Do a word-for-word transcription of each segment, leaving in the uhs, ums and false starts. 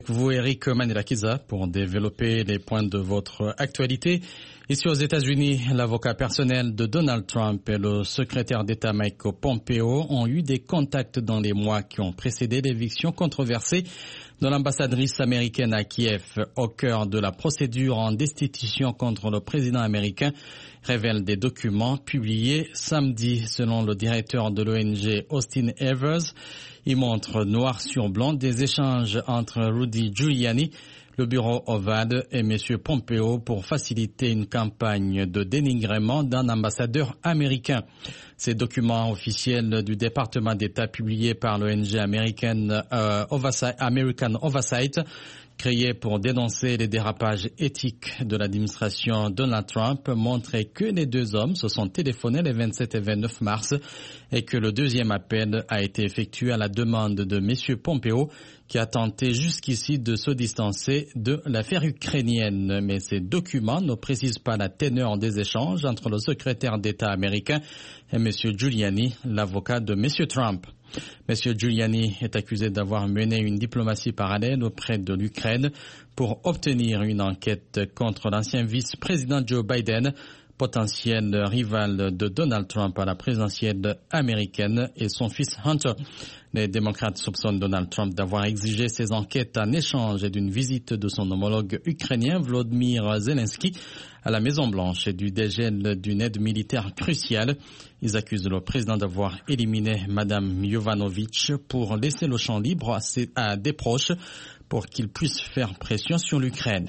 Vous, Eric Manelakiza, pour développer les points de votre actualité. Ici aux États-Unis, l'avocat personnel de Donald Trump et le secrétaire d'État Mike Pompeo ont eu des contacts dans les mois qui ont précédé l'éviction controversée de l'ambassadrice américaine à Kiev au cœur de la procédure en destitution contre le président américain, révèlent des documents publiés samedi selon le directeur de l'O N G Austin Evers. Il montre noir sur blanc des échanges entre Rudy Giuliani, le bureau ovale et M. Pompeo pour faciliter une campagne de dénigrement d'un ambassadeur américain. Ces documents officiels du département d'État publiés par l'O N G American, euh, Oversight, American Oversight, créé pour dénoncer les dérapages éthiques de l'administration Donald Trump, montraient que les deux hommes se sont téléphonés les vingt-sept et vingt-neuf mars et que le deuxième appel a été effectué à la demande de M. Pompeo, qui a tenté jusqu'ici de se distancer de l'affaire ukrainienne. Mais ces documents ne précisent pas la teneur des échanges entre le secrétaire d'État américain et M. Giuliani, l'avocat de M. Trump. M. Giuliani est accusé d'avoir mené une diplomatie parallèle auprès de l'Ukraine pour obtenir une enquête contre l'ancien vice-président Joe Biden, potentiel rival de Donald Trump à la présidentielle américaine, et son fils Hunter. Les démocrates soupçonnent Donald Trump d'avoir exigé ces enquêtes en échange d'une visite de son homologue ukrainien Volodymyr Zelensky à la Maison-Blanche et du dégel d'une aide militaire cruciale. Ils accusent le président d'avoir éliminé Mme Yovanovitch pour laisser le champ libre à, ses, à des proches pour qu'ils puissent faire pression sur l'Ukraine.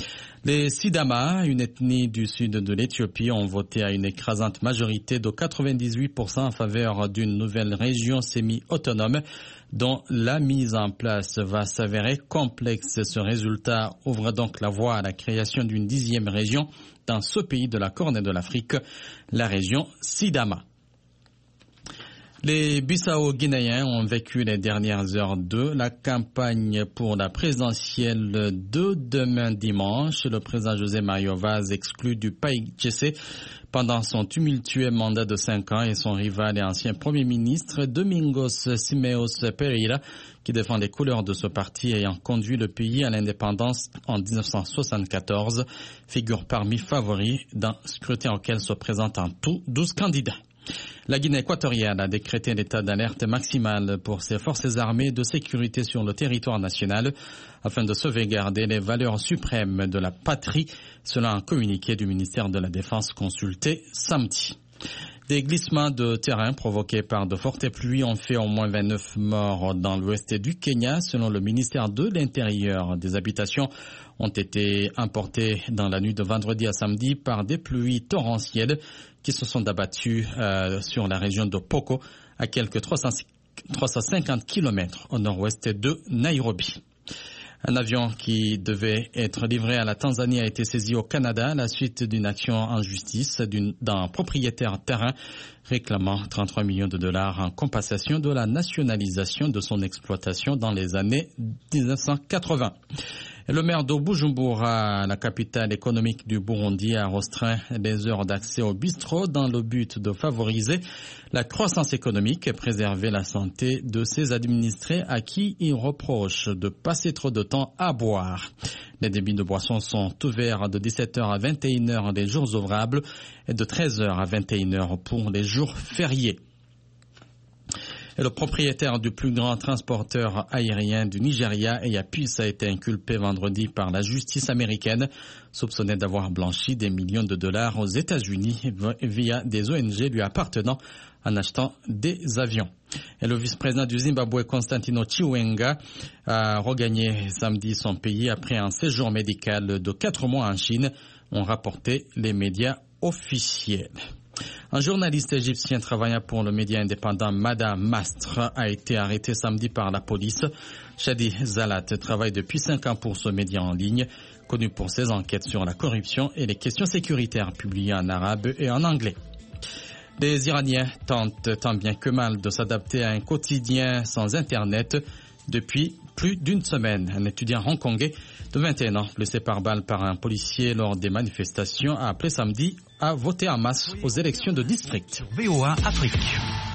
Les Sidama, une ethnie du sud de l'Éthiopie, ont voté à une écrasante majorité de quatre-vingt-dix-huit pour cent en faveur d'une nouvelle région semi-autonome dont la mise en place va s'avérer complexe. Ce résultat ouvre donc la voie à la création d'une dixième région dans ce pays de la Corne de l'Afrique, la région Sidama. Les Bissau-Guinéens ont vécu les dernières heures de la campagne pour la présidentielle de demain dimanche. Le président José Mario Vaz, exclu du P A I G C pendant son tumultueux mandat de cinq ans, et son rival et ancien premier ministre Domingos Simeos Pereira, qui défend les couleurs de ce parti ayant conduit le pays à l'indépendance en dix-neuf cent soixante-quatorze, figure parmi favoris d'un scrutin auquel se présentent en tout douze candidats. La Guinée équatoriale a décrété l'état d'alerte maximale pour ses forces armées de sécurité sur le territoire national afin de sauvegarder les valeurs suprêmes de la patrie, selon un communiqué du ministère de la Défense consulté samedi. Des glissements de terrain provoqués par de fortes pluies ont fait au moins vingt-neuf morts dans l'ouest du Kenya, selon le ministère de l'Intérieur. Des habitations ont été emportées dans la nuit de vendredi à samedi par des pluies torrentielles qui se sont abattues euh, sur la région de Poko, à quelques trois cent cinquante kilomètres au nord-ouest de Nairobi. Un avion qui devait être livré à la Tanzanie a été saisi au Canada à la suite d'une action en justice d'un propriétaire terrain réclamant trente-trois millions de dollars en compensation de la nationalisation de son exploitation dans les années dix-neuf cent quatre-vingts. Et le maire de Bujumbura, la capitale économique du Burundi, a restreint les heures d'accès au bistrot dans le but de favoriser la croissance économique et préserver la santé de ses administrés à qui il reproche de passer trop de temps à boire. Les débits de boissons sont ouverts de dix-sept heures à vingt et une heures les jours ouvrables et de treize heures à vingt et une heures pour les jours fériés. Et le propriétaire du plus grand transporteur aérien du Nigeria, Airpeace, a été inculpé vendredi par la justice américaine, soupçonné d'avoir blanchi des millions de dollars aux États-Unis via des O N G lui appartenant en achetant des avions. Et le vice-président du Zimbabwe, Constantino Chiwenga, a regagné samedi son pays après un séjour médical de quatre mois en Chine, ont rapporté les médias officiels. Un journaliste égyptien travaillant pour le média indépendant Mada Mastre a été arrêté samedi par la police. Shadi Zalat travaille depuis cinq ans pour ce média en ligne, connu pour ses enquêtes sur la corruption et les questions sécuritaires publiées en arabe et en anglais. Les Iraniens tentent tant bien que mal de s'adapter à un quotidien sans Internet depuis plus d'une semaine. Un étudiant hongkongais de vingt et un ans, blessé par balle par un policier lors des manifestations, a appelé samedi à voter en masse aux élections de district. V O A Afrique.